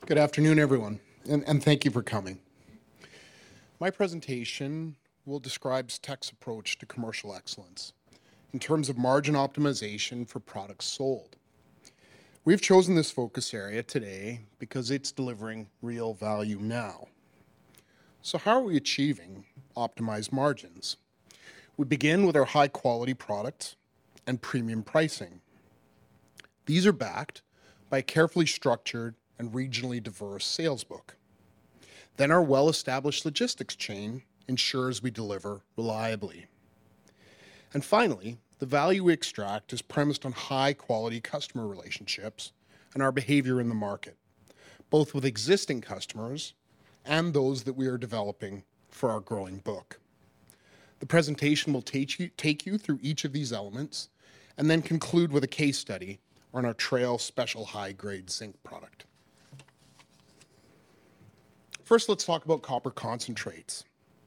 Good afternoon, everyone, and thank you for coming. My presentation will describe Teck's approach to commercial excellence in terms of margin optimization for products sold. We've chosen this focus area today because it's delivering real value now. So how are we achieving optimized margins? We begin with our high-quality products and premium pricing. These are backed by a carefully structured and regionally diverse sales book. Then our well-established logistics chain ensures we deliver reliably. And finally, the value we extract is premised on high-quality customer relationships and our behavior in the market, both with existing customers and those that we are developing for our growing book. The presentation will take you through each of these elements and then conclude with a case study on our Trail Special High-Grade Zinc product. First, let's talk about copper concentrates.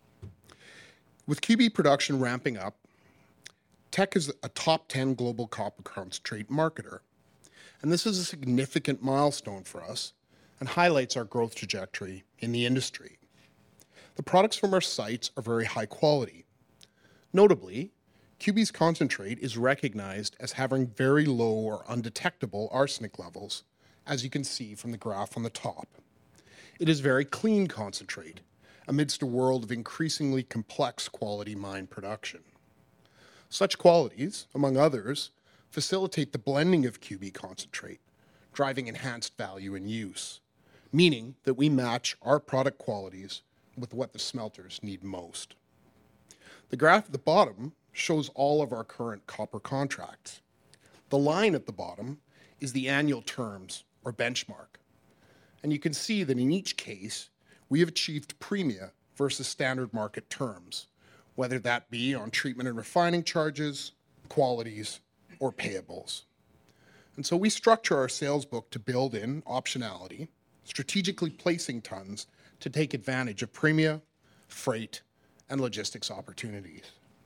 With QB production ramping up, Teck is a top 10 global copper concentrate marketer. And this is a significant milestone for us and highlights our growth trajectory in the industry. The products from our sites are very high quality. Notably, QB's concentrate is recognized as having very low or undetectable arsenic levels, as you can see from the graph on the top. It is very clean concentrate amidst a world of increasingly complex quality mine production. Such qualities, among others, facilitate the blending of QB concentrate, driving enhanced value in use, meaning that we match our product qualities with what the smelters need most. The graph at the bottom shows all of our current copper contracts. The line at the bottom is the annual terms or benchmark. And you can see that in each case, we have achieved premia versus standard market terms, whether that be on treatment and refining charges, qualities, or payables. And so we structure our sales book to build in optionality, strategically placing tons to take advantage of premia, freight, and logistics opportunities.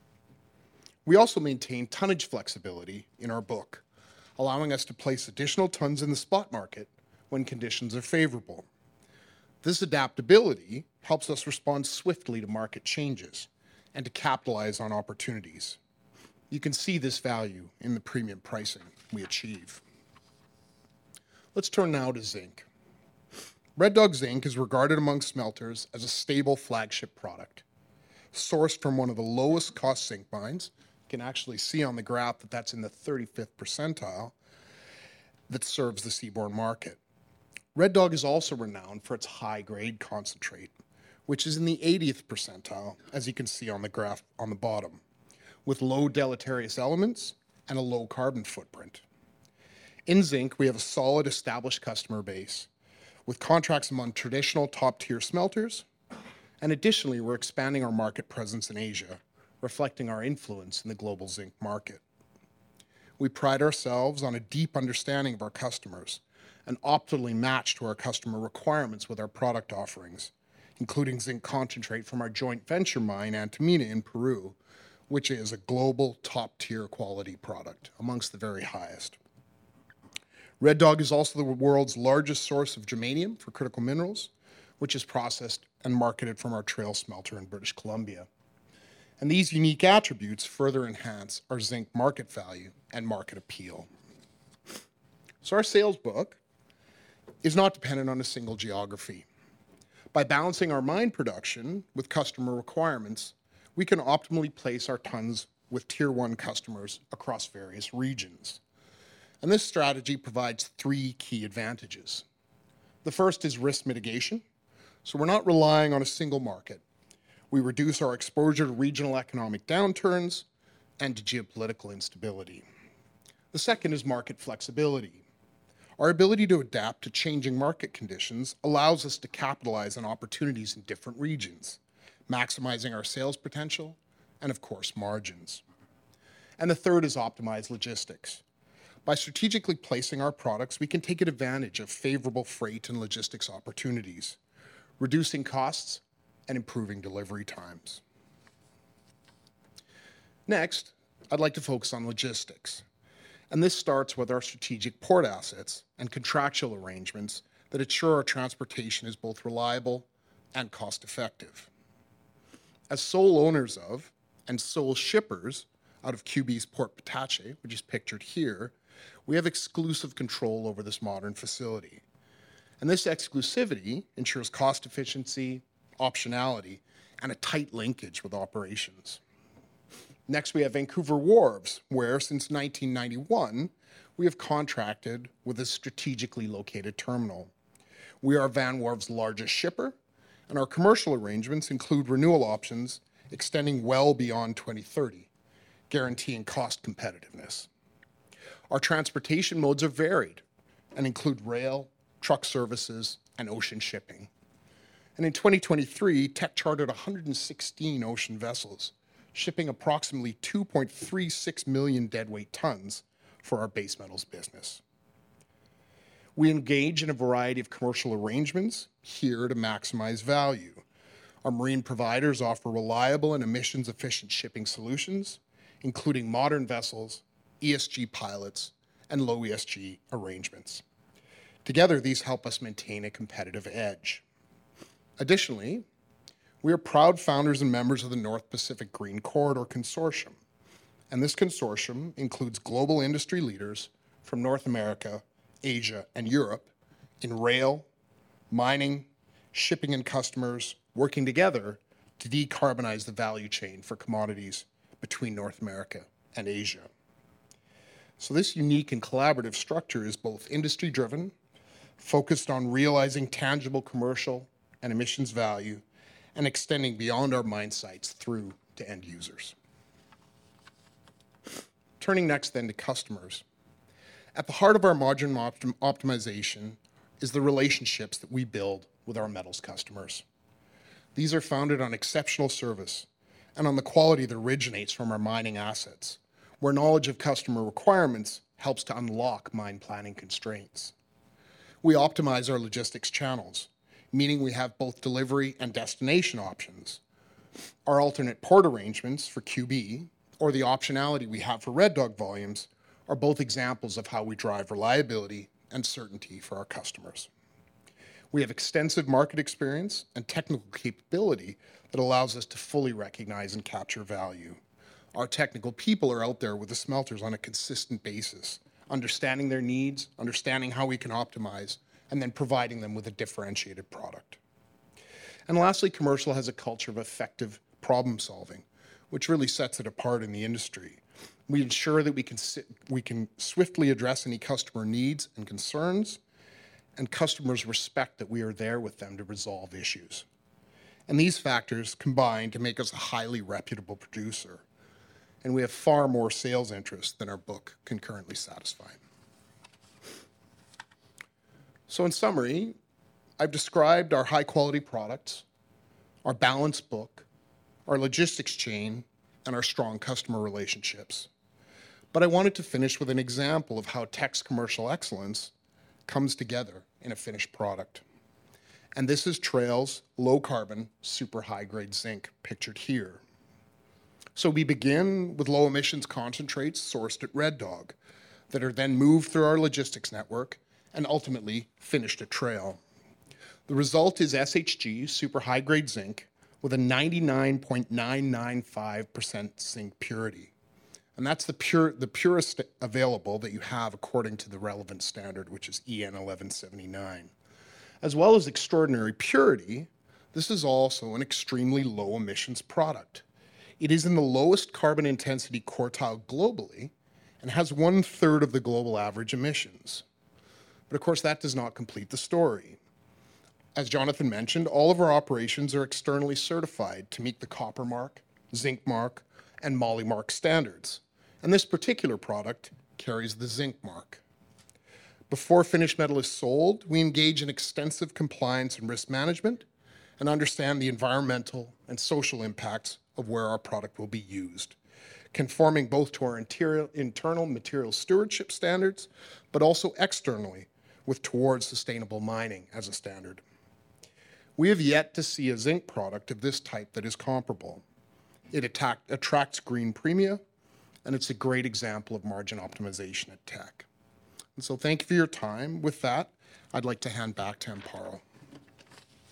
We also maintain tonnage flexibility in our book, allowing us to place additional tons in the spot market when conditions are favorable. This adaptability helps us respond swiftly to market changes and to capitalize on opportunities. You can see this value in the premium pricing we achieve. Let's turn now to zinc. Red Dog Zinc is regarded among smelters as a stable flagship product, sourced from one of the lowest cost zinc mines. You can actually see on the graph that that's in the 35th percentile that serves the seaborne market. Red Dog is also renowned for its high-grade concentrate, which is in the 80th percentile, as you can see on the graph on the bottom, with low deleterious elements and a low carbon footprint. In zinc, we have a solid established customer base, with contracts among traditional top-tier smelters, and additionally, we're expanding our market presence in Asia, reflecting our influence in the global zinc market. We pride ourselves on a deep understanding of our customers and optimally match to our customer requirements with our product offerings, including zinc concentrate from our joint venture mine, Antamina in Peru, which is a global top-tier quality product, amongst the very highest. Red Dog is also the world's largest source of germanium for critical minerals, which is processed and marketed from our Trail smelter in British Columbia. And these unique attributes further enhance our zinc market value and market appeal. So our sales book is not dependent on a single geography. By balancing our mine production with customer requirements, we can optimally place our tons with Tier 1 customers across various regions. And this strategy provides three key advantages. The first is risk mitigation. So we're not relying on a single market. We reduce our exposure to regional economic downturns and to geopolitical instability. The second is market flexibility. Our ability to adapt to changing market conditions allows us to capitalize on opportunities in different regions, maximizing our sales potential and, of course, margins. And the third is optimized logistics. By strategically placing our products, we can take advantage of favorable freight and logistics opportunities, reducing costs and improving delivery times. Next, I'd like to focus on logistics. And this starts with our strategic port assets and contractual arrangements that ensure our transportation is both reliable and cost-effective. As sole owners of and sole shippers out of QB's Port Patache, which is pictured here, we have exclusive control over this modern facility. And this exclusivity ensures cost efficiency, optionality, and a tight linkage with operations. Next, we have Vancouver Wharves, where since 1991, we have contracted with a strategically located terminal. We are Van Wharves' largest shipper, and our commercial arrangements include renewal options extending well beyond 2030, guaranteeing cost competitiveness. Our transportation modes are varied and include rail, truck services, and ocean shipping. And in 2023, Teck chartered 116 ocean vessels, shipping approximately 2.36 million deadweight tons for our base metals business. We engage in a variety of commercial arrangements here to maximize value. Our marine providers offer reliable and emissions-efficient shipping solutions, including modern vessels, ESG pilots, and low ESG arrangements. Together, these help us maintain a competitive edge. Additionally, we are proud founders and members of the North Pacific Green Corridor Consortium, and this consortium includes global industry leaders from North America, Asia, and Europe in rail, mining, shipping, and customers working together to decarbonize the value chain for commodities between North America and Asia. So this unique and collaborative structure is both industry-driven, focused on realizing tangible commercial and emissions value, and extending beyond our mine sites through to end users. Turning next then to customers. At the heart of our margin optimization is the relationships that we build with our metals customers. These are founded on exceptional service and on the quality that originates from our mining assets, where knowledge of customer requirements helps to unlock mine planning constraints. We optimize our logistics channels, meaning we have both delivery and destination options. Our alternate port arrangements for QB, or the optionality we have for Red Dog volumes, are both examples of how we drive reliability and certainty for our customers. We have extensive market experience and technical capability that allows us to fully recognize and capture value. Our technical people are out there with the smelters on a consistent basis, understanding their needs, understanding how we can optimize, and then providing them with a differentiated product. And lastly, commercial has a culture of effective problem solving, which really sets it apart in the industry. We ensure that we can swiftly address any customer needs and concerns, and customers respect that we are there with them to resolve issues. And these factors combine to make us a highly reputable producer, and we have far more sales interest than our book can currently satisfy. So in summary, I've described our high-quality products, our balanced book, our logistics chain, and our strong customer relationships. But I wanted to finish with an example of how Teck's commercial excellence comes together in a finished product. And this is Trail's low-carbon, super high-grade zinc, pictured here. So we begin with low-emissions concentrates sourced at Red Dog that are then moved through our logistics network and ultimately finished at Trail. The result is SHG, super high-grade zinc, with a 99.995% zinc purity. And that's the purest available that you have according to the relevant standard, which is EN 1179. As well as extraordinary purity, this is also an extremely low emissions product. It is in the lowest carbon intensity quartile globally and has 1/3 of the global average emissions. But of course, that does not complete the story. As Jonathan mentioned, all of our operations are externally certified to meet the Copper Mark, Zinc Mark, and Moly Mark standards. And this particular product carries the Zinc Mark. Before finished metal is sold, we engage in extensive compliance and risk management and understand the environmental and social impacts of where our product will be used, conforming both to our internal material stewardship standards, but also externally towards sustainable mining as a standard. We have yet to see a zinc product of this type that is comparable. It attracts green premia, and it's a great example of margin optimization at Teck. And so thank you for your time. With that, I'd like to hand back to Amparo.